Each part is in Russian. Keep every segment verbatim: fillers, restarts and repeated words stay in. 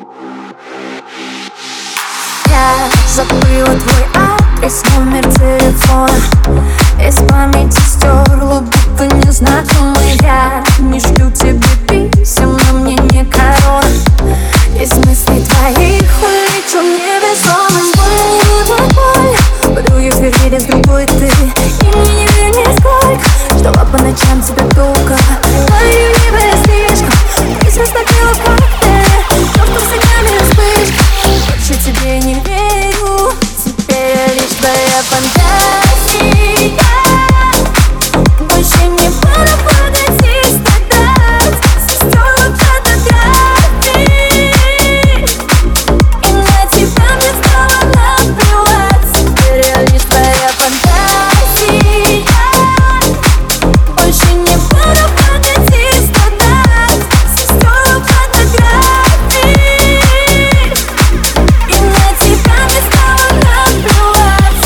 Я забыла твой адрес, номер телефона, из памяти стерла, будто незнакомый. Я не шлю тебе писем, но мне не корона. Из мыслей твоих улечу невесомость. Больно, больно, буду я впереди с другой ты. И мне не верь нисколько, ждала по ночам тебя долго. Наивная слишком, ты растопила в коктейле, просто с огнями вспышка. Больше тебе не верю, теперь я лишь твоя фантазия. Больше не буду плакать и страдать, стерла фотографии, и на тебя мне стало наплевать. Теперь я лишь твоя фантазия. Больше не буду плакать и страдать, стерла фотографии, и на тебя мне стало наплевать.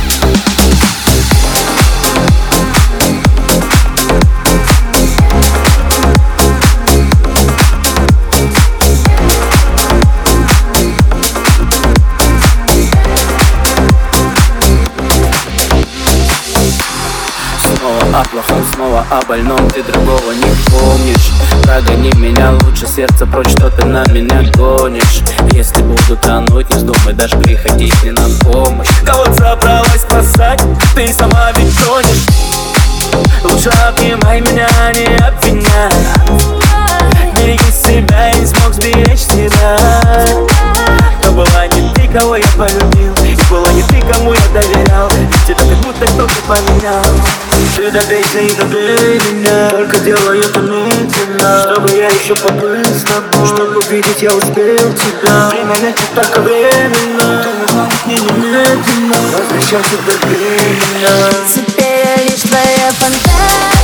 Снова о плохом, снова о больном, ты другого не помнишь. Прогони меня лучше, сердце прочь, что ты на меня гонишь. Если буду тонуть, не вздумай даже приходить мне на помощь. Кого собралась спасать, ты сама ведь тонешь. Лучше обнимай меня, не обвиняй. Береги себя, я не смог сберечь тебя. То была не ты, кого я полюбил, и была не ты, кому я доверял. Ведь это как будто кто-то поменял. Ты добейся и добей меня, только делай это медленно, чтобы я еще побыл с тобой, чтобы увидеть я успел тебя. Время летит только временно, ты не звонит мне немедленно, возвращайся до меня. Теперь я лишь твоя фантазия.